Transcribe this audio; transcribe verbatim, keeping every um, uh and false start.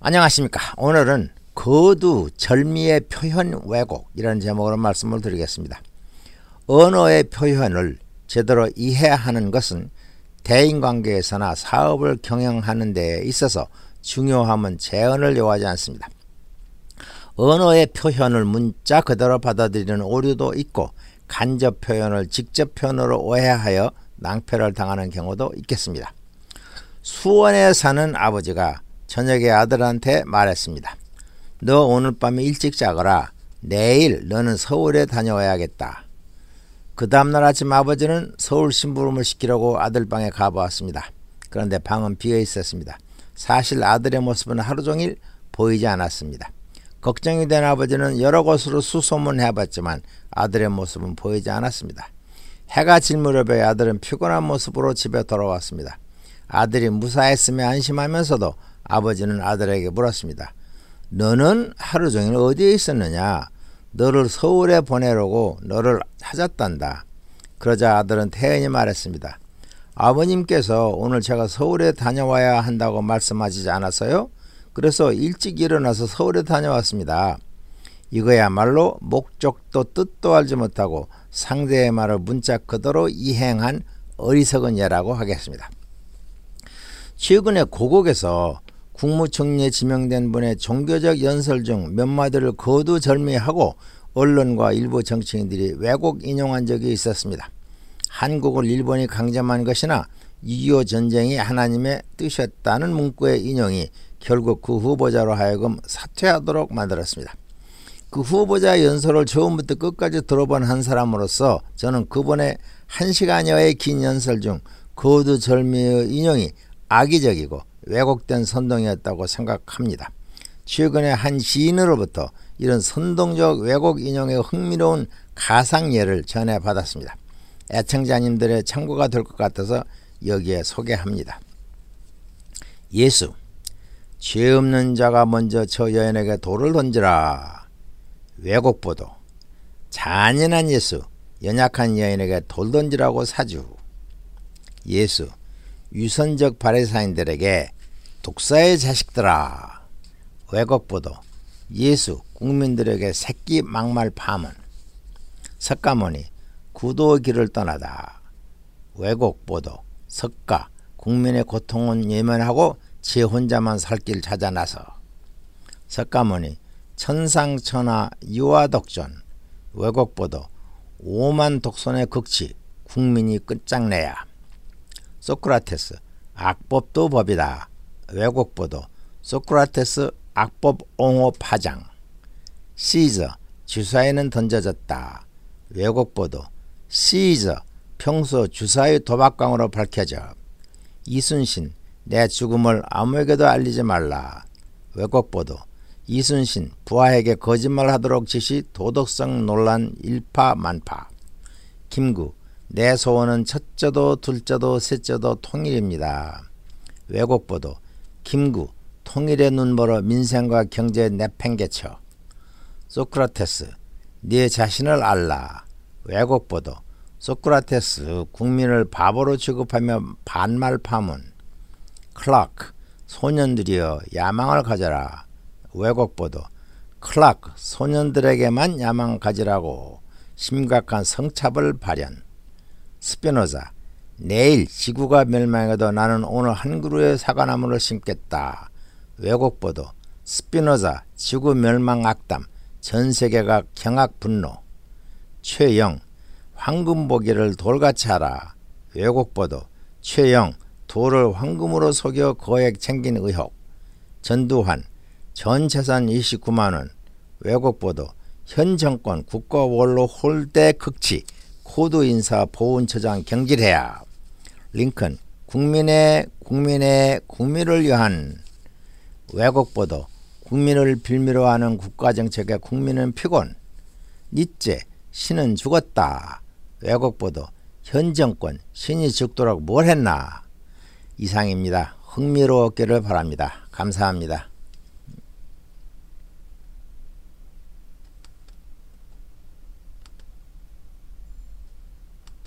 안녕하십니까. 오늘은 거두절미의 표현 왜곡이라는 제목으로 말씀을 드리겠습니다. 언어의 표현을 제대로 이해하는 것은 대인관계에서나 사업을 경영하는 데 있어서 중요함은 제언을 요하지 않습니다. 언어의 표현을 문자 그대로 받아들이는 오류도 있고 간접 표현을 직접 표현으로 오해하여 낭패를 당하는 경우도 있겠습니다. 수원에 사는 아버지가 저녁에 아들한테 말했습니다. 너 오늘 밤에 일찍 자거라. 내일 너는 서울에 다녀와야겠다. 그 다음날 아침 아버지는 서울 심부름을 시키려고 아들 방에 가보았습니다. 그런데 방은 비어 있었습니다. 사실 아들의 모습은 하루 종일 보이지 않았습니다. 걱정이 된 아버지는 여러 곳으로 수소문해봤지만 아들의 모습은 보이지 않았습니다. 해가 질 무렵에 아들은 피곤한 모습으로 집에 돌아왔습니다. 아들이 무사했음에 안심하면서도 아버지는 아들에게 물었습니다. 너는 하루 종일 어디에 있었느냐? 너를 서울에 보내려고 너를 찾았단다. 그러자 아들은 태연히 말했습니다. 아버님께서 오늘 제가 서울에 다녀와야 한다고 말씀하시지 않았어요? 그래서 일찍 일어나서 서울에 다녀왔습니다. 이거야말로 목적도 뜻도 알지 못하고 상대의 말을 문자 그대로 이행한 어리석은 예라고 하겠습니다. 최근에 고국에서 국무총리에 지명된 분의 종교적 연설 중 몇 마디를 거두절미하고 언론과 일부 정치인들이 왜곡 인용한 적이 있었습니다. 한국을 일본이 강점한 것이나 이이오 전쟁이 하나님의 뜻이었다는 문구의 인용이 결국 그 후보자로 하여금 사퇴하도록 만들었습니다. 그 후보자 연설을 처음부터 끝까지 들어본 한 사람으로서 저는 그분의 한 시간여의 긴 연설 중 거두절미의 인용이 악의적이고 왜곡된 선동이었다고 생각합니다. 최근에 한 시인으로부터 이런 선동적 왜곡 인용의 흥미로운 가상 예를 전해받았습니다. 애청자님들의 참고가 될 것 같아서 여기에 소개합니다. 예수, 죄 없는 자가 먼저 저 여인에게 돌을 던지라. 왜곡 보도, 잔인한 예수, 연약한 여인에게 돌 던지라고 사주. 예수, 유선적 바리사인들에게 독사의 자식들아. 왜곡 보도, 예수 국민들에게 새끼 막말 파문. 석가모니, 구도의 길을 떠나다. 왜곡 보도, 석가 국민의 고통은 예면하고 제 혼자만 살 길 찾아 나서. 석가모니, 천상천하 유아독존. 왜곡 보도, 오만 독선의 극치 국민이 끝장내야. 소크라테스, 악법도 법이다. 왜곡 보도, 소크라테스 악법 옹호 파장. 시저, 주사위는 던져졌다. 왜곡 보도, 시저 평소 주사위 도박광으로 밝혀져. 이순신, 내 죽음을 아무에게도 알리지 말라. 왜곡 보도, 이순신 부하에게 거짓말하도록 지시 도덕성 논란 일파만파. 김구, 내 소원은 첫째도 둘째도 셋째도 통일입니다. 왜곡 보도, 김구 통일의 눈보러 민생과 경제에 내팽개쳐. 소크라테스, 네 자신을 알라. 왜곡 보도, 소크라테스 국민을 바보로 취급하며 반말 파문. 클라크, 소년들이여 야망을 가져라. 왜곡 보도, 클라크 소년들에게만 야망 가지라고 심각한 성차별 발현. 스피노자, 내일 지구가 멸망해도 나는 오늘 한 그루의 사과나무를 심겠다. 왜곡 보도, 스피노자 지구 멸망 악담 전세계가 경악 분노. 최영, 황금 보기를 돌같이 하라. 왜곡 보도, 최영 돌을 황금으로 속여 거액 챙긴 의혹. 전두환, 전 재산 이십구만 원. 왜곡 보도, 현 정권 국가 원로 홀대 극치 코드 인사 보훈처장 경질해야. 링컨, 국민의 국민의 국민을 위한. 왜곡 보도, 국민을 빌미로 하는 국가정책에 국민은 피곤. 니째, 신은 죽었다. 왜곡 보도, 현 정권 신이 죽도록 뭘 했나. 이상입니다. 흥미로웠기를 바랍니다. 감사합니다.